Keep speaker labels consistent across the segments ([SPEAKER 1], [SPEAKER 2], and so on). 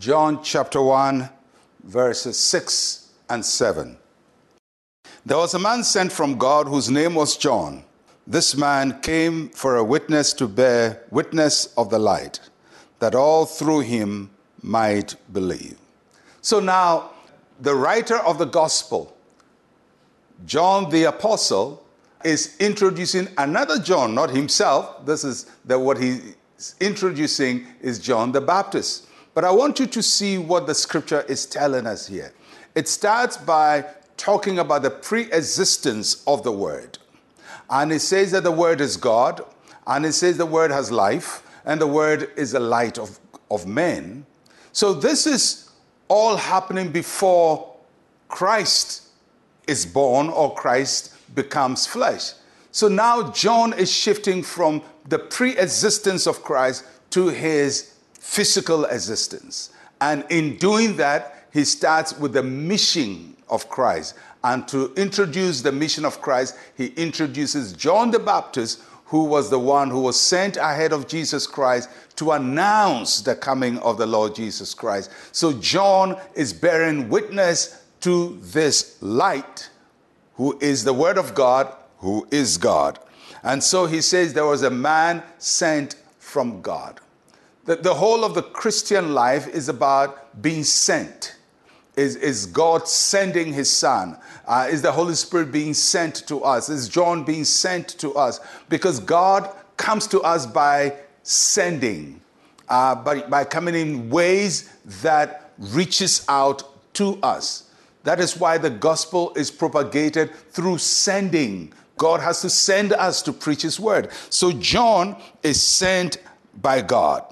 [SPEAKER 1] John chapter 1, verses 6 and 7. There was a man sent from God whose name was John. This man came for a witness to bear witness of the light, that all through him might believe. So now, the writer of the gospel, John the apostle, is introducing another John, not himself. This is what he's introducing is John the Baptist. But I want you to see what the scripture is telling us here. It starts by talking about the pre-existence of the Word. And it says that the Word is God, and it says the Word has life, and the Word is the light of men. So this is all happening before Christ is born or Christ becomes flesh. So now John is shifting from the pre-existence of Christ to his physical existence. And in doing that, he starts with the mission of Christ. And to introduce the mission of Christ, he introduces John the Baptist, who was the one who was sent ahead of Jesus Christ to announce the coming of the Lord Jesus Christ. So John is bearing witness to this light, who is the Word of God, who is God. And so he says there was a man sent from God. The whole of the Christian life is about being sent. Is God sending his son? Is the Holy Spirit being sent to us? Is John being sent to us? Because God comes to us by sending, by coming in ways that reaches out to us. That is why the gospel is propagated through sending. God has to send us to preach his word. So John is sent by God.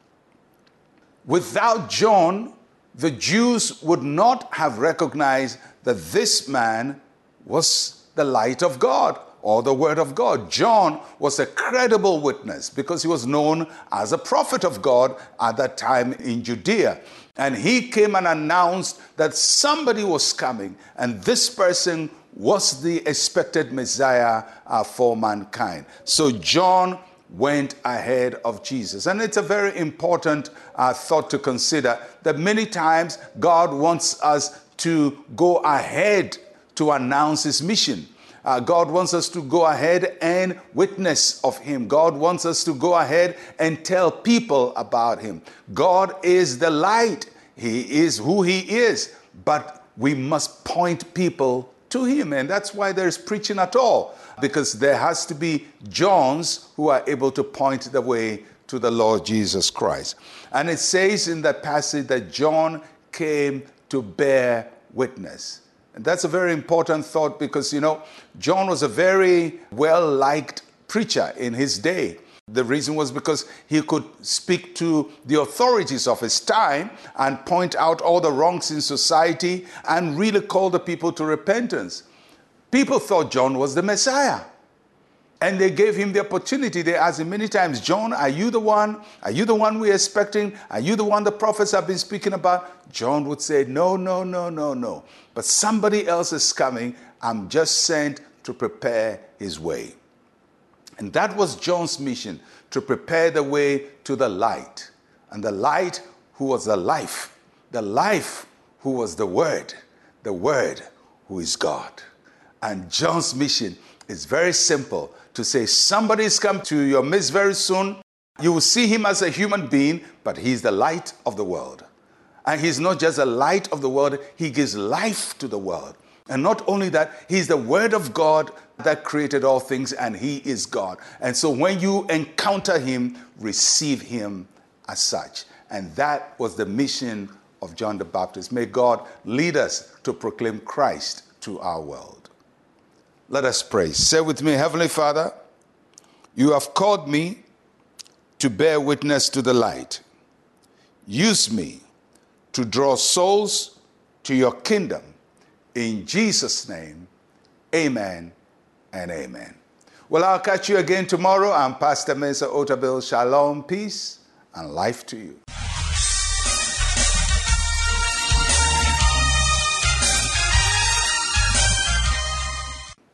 [SPEAKER 1] Without John, the Jews would not have recognized that this man was the light of God or the word of God. John was a credible witness because he was known as a prophet of God at that time in Judea. And he came and announced that somebody was coming, and this person was the expected Messiah for mankind. So John went ahead of Jesus. And it's a very important thought to consider, that many times God wants us to go ahead to announce his mission. God wants us to go ahead and witness of him. God wants us to go ahead and tell people about him. God is the light. He is who he is. But we must point people to him. And that's why there's preaching at all, because there has to be Johns who are able to point the way to the Lord Jesus Christ. And it says in that passage that John came to bear witness. And that's a very important thought because, John was a very well-liked preacher in his day. The reason was because he could speak to the authorities of his time and point out all the wrongs in society and really call the people to repentance. People thought John was the Messiah. And they gave him the opportunity. They asked him many times, John, are you the one? Are you the one we're expecting? Are you the one the prophets have been speaking about? John would say, no. But somebody else is coming. I'm just sent to prepare his way. And that was John's mission, to prepare the way to the light. And the light who was the life who was the word who is God. And John's mission is very simple, to say somebody is come to your midst very soon. You will see him as a human being, but he's the light of the world. And he's not just a light of the world, he gives life to the world. And not only that, he's the word of God that created all things, and he is God. And so when you encounter him, receive him as such. And that was the mission of John the Baptist. May God lead us to proclaim Christ to our world. Let us pray. Say with me, Heavenly Father, you have called me to bear witness to the light. Use me to draw souls to your kingdom. In Jesus' name, amen and amen. Well, I'll catch you again tomorrow. I'm Pastor Mensa Otabil. Shalom, peace, and life to you.